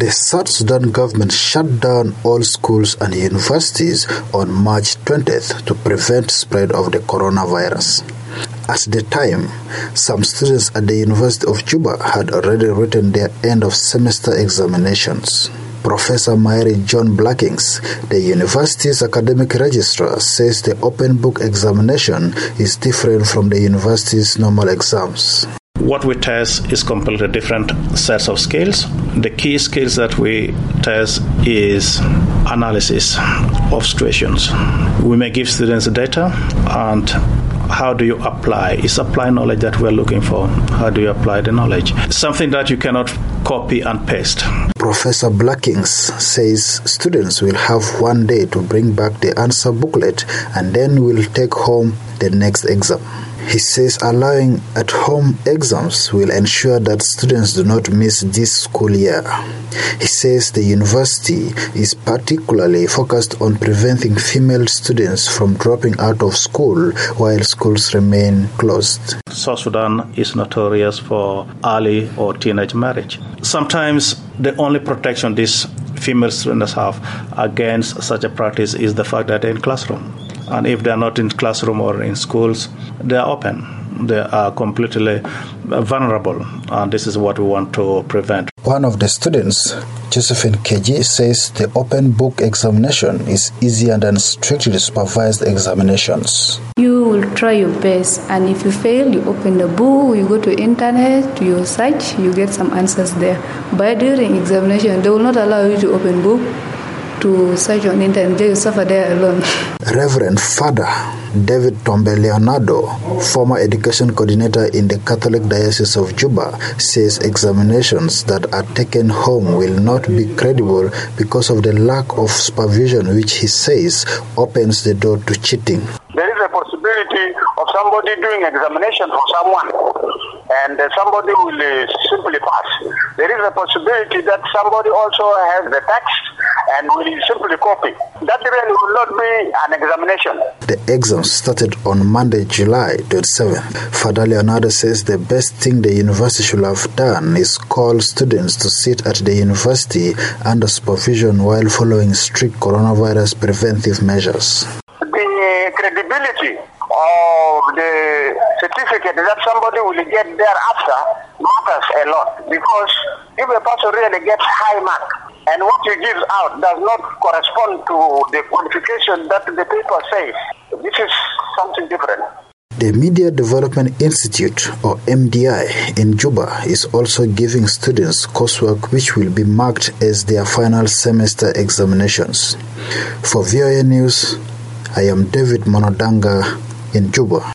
The South Sudan government shut down all schools and universities on March 20th to prevent spread of the coronavirus. At the time, some students at the University of Juba had already written their end-of-semester examinations. Professor Mary John Blackings, the university's academic registrar, says the open book examination is different from the university's normal exams. What we test is completely different sets of skills. The key skills that we test is analysis of situations. We may give students data, and how do you apply? It's apply knowledge that we're looking for. How do you apply the knowledge? Something that you cannot copy and paste. Professor Blackings says students will have one day to bring back the answer booklet and then will take home the next exam. He says allowing at-home exams will ensure that students do not miss this school year. He says the university is particularly focused on preventing female students from dropping out of school while schools remain closed. South Sudan is notorious for early or teenage marriage. Sometimes the only protection these female students have against such a practice is the fact that they're in classroom. And if they're not in classroom or in schools, they are open. They are completely vulnerable, and this is what we want to prevent. One of the students, Josephine Keji, says the open book examination is easier than strictly supervised examinations. You will try your best, and if you fail, you open the book, you go to internet, you search, you get some answers there. But during examination, they will not allow you to open book, to search on internet. They will suffer there alone. Reverend Father David Tombe Leonardo, former education coordinator in the Catholic Diocese of Juba, says examinations that are taken home will not be credible because of the lack of supervision, which he says opens the door to cheating. There is a possibility of somebody doing examination for someone, and somebody will simply pass. There is a possibility that somebody also has the text and will simply copy. That really will not be an examination. The exams started on Monday, July 27th. Father Leonardo says the best thing the university should have done is call students to sit at the university under supervision while following strict coronavirus preventive measures. The credibility of the certificate that somebody will get thereafter matters a lot, because if a person really gets high mark and what he gives out does not correspond to the qualification that the paper says, this is something different. The Media Development Institute, or MDI, in Juba is also giving students coursework which will be marked as their final semester examinations. For VOA News, I am David Monodanga in Juba.